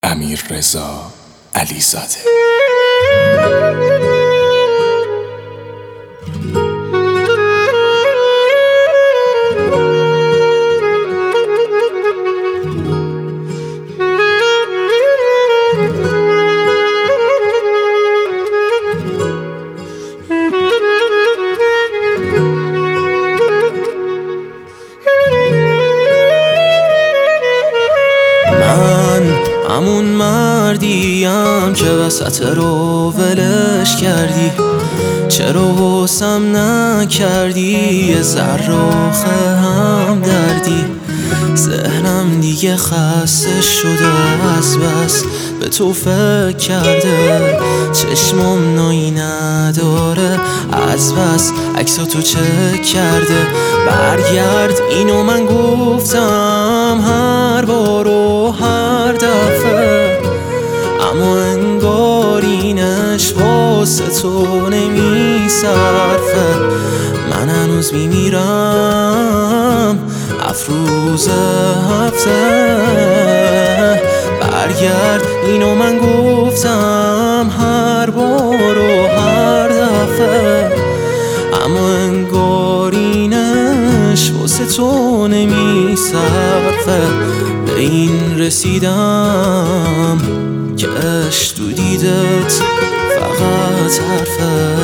امیررضا علیزاده. همون مردیم که وسط رو ولش کردی، چرا واسم نکردی یه ذره هم دردی. ذهنم دیگه خسته شده از بس به تو فکر کرده، چشمم نایی نداره از بس عکساتو چک کرده. برگرد اینو من گفتم هر بار و هر دفعه، اما انگار اینش واسه تو نمیصرفه. من هنوز میمیرم افروز هفته. برگرد اینو من گفتم هر بار و هر دفعه، اما انگار اینش واسه تو نمیصرفه. به این رسیدم که عشق تو دیدت فقط حرفه.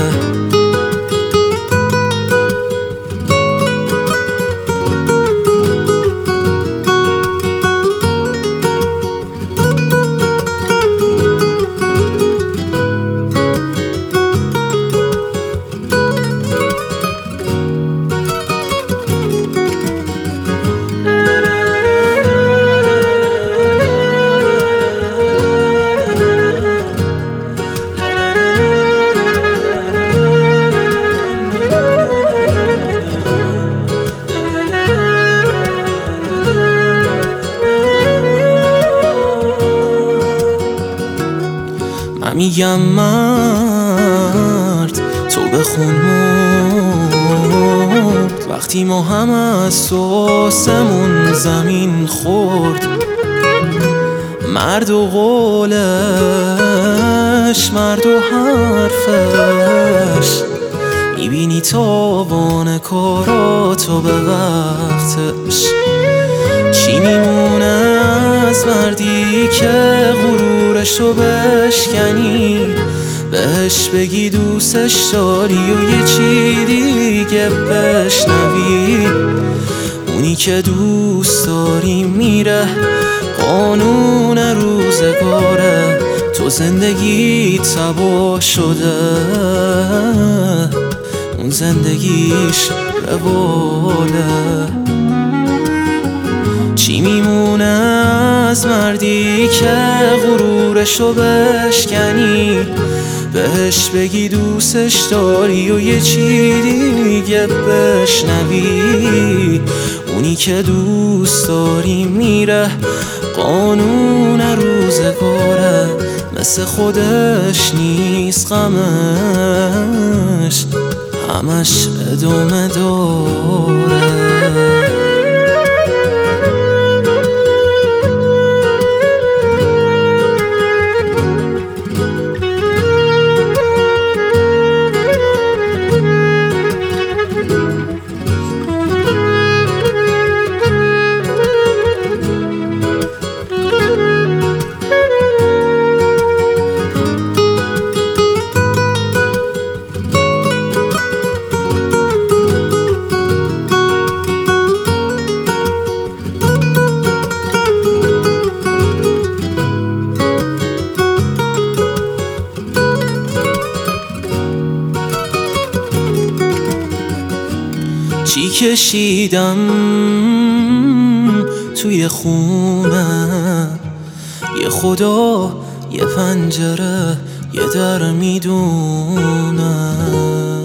میگم مرد تو بخون مرد، وقتی ما هم از سوسمون زمین خورد. مرد و قولش، مرد و حرفش، میبینی تاوان کاراتو به وقتش. چی میمونه از مردی که غرورشو بشکنی، بهش بگی دوستش داری و یه چی دیگه بشنوی. اونی که دوست داری میره، قانون روزگاره، تو زندگی تباه شده، اون زندگیش رواله. چی میمونه از مردی که غرورشو بشکنی، بهش بگی دوستش داری و یه چی دیگه بشنوی. اونی که دوست داری میره، قانون روزگاره، مثل خودش نیست غمش، همش ادامه داره. چی کشیدم توی خونه، یه خدا، یه پنجره، یه در میدونه.